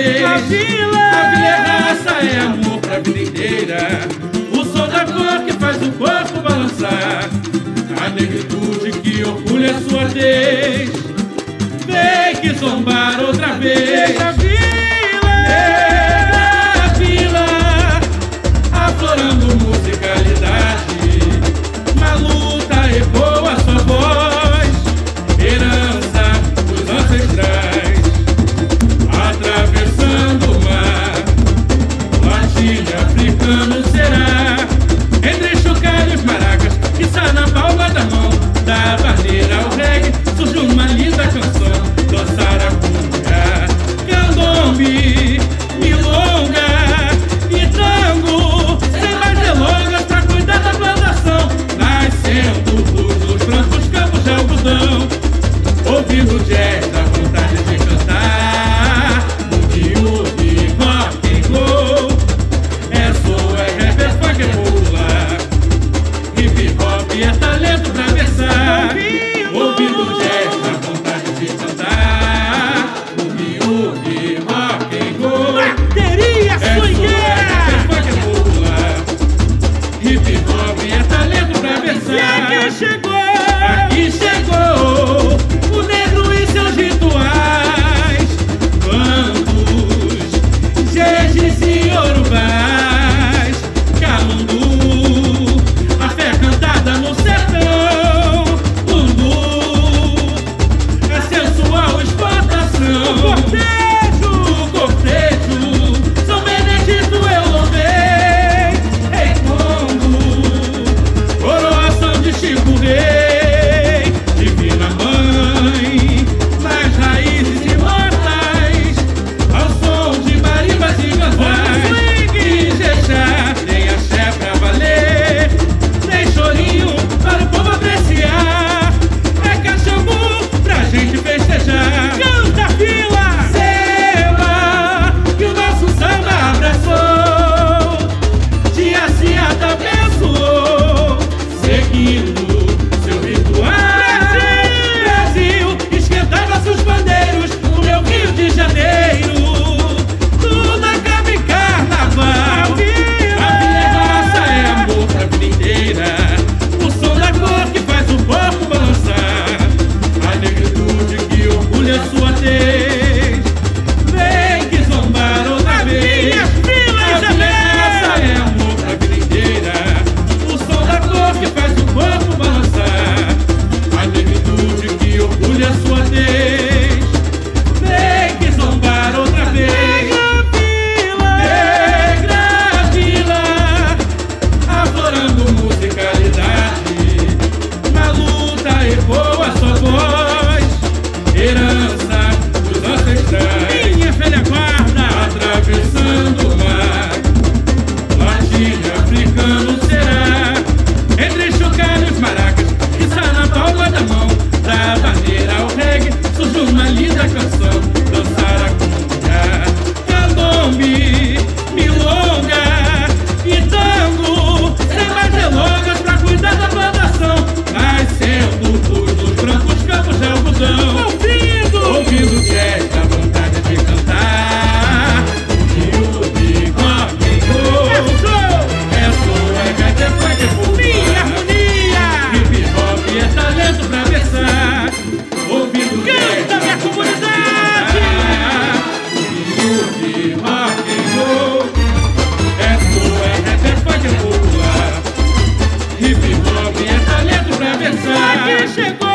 vez. A vila é raça, é amor pra vida inteira. O som da cor que faz o corpo balançar. A negritude que orgulha sua tez. Vem que zombar outra vez. A vila, aflorando musicalidade. Uma luta ecoa sua voz, herança dos ancestrais. Atravessando o mar, latino-africano será. Entre chocalhos, maracas, que sai na palma da mão. Da barreira ao reggae, surge uma linda canção. Dançar a cumbia, candombe, milonga e tango. Sem mais delongas pra cuidar da plantação. Nascendo luz nos brancos campos de algodão. Ouvindo jazz, a vontade de cantar. Boogie, rock and roll. É soul, é rap, é funk, é popular. Hip hop é talento pra versar. Ouvindo jazz, a vontade de cantar. Boogie, rock and roll. Bateria swingueira. É soul, é rap, é funk, é popular. Hip hop é talento pra versar. E aqui chegou. Aqui chegou o negro e seus rituais, bandos, jejes e yorubás, calundu, a fé cantada no sertão, lundu, é sensual exportação. O cortejo, São Benedito eu louvei, Rei Congo, coroação de Chico Rei, Divina Mãe, nas raízes imortais, ao som de marimbas e ganzais. E Ijexá, tem axé pra valer, tem chorinho para o povo apreciar, é cachambu pra gente festejar. Canta, vila. Seba, que o nosso samba abraçou, Tia Ciata abençoou, seguindo seu ritual. Brasil, esquentar nossos bandeiros no meu Rio de Janeiro. Tudo acaba em carnaval. A vila é raça, é amor pra vida inteira. O som da cor que faz o corpo balançar. A negritude que orgulha sua tez. Vem que zombar outra vez. A vila é raça, é amor pra vida inteira. O som da cor que faz o corpo balançar. A negritude que orgulha sua tez. Vem que zombar outra vez. Negra vila, aflorando musicalidade. Na luta ecoa sua voz, herança dos ancestrais. Minha velha guarda. Atravessando o mar, latino-africano será. Entre chocalhos, maracas, que sai na palma da mão. Da barreira ao reggae, surge uma linda canção. Dançar a cumbia, candombe, milonga e tango. Sem mais delongas pra cuidar da plantação. Nascendo luz nos brancos campos de algodão. Ouvindo jazz, a vontade de cantar. Boogie, rock and roll. É soul, é rap, é funk, é popular. Minha harmonia. Hip hop é talento pra versar. Ouvindo jazz, Canta, minha comunidade. Boogie, rock and roll. É soul, é rap, é funk, é popular. Hip hop é talento pra versar. Aqui chegou.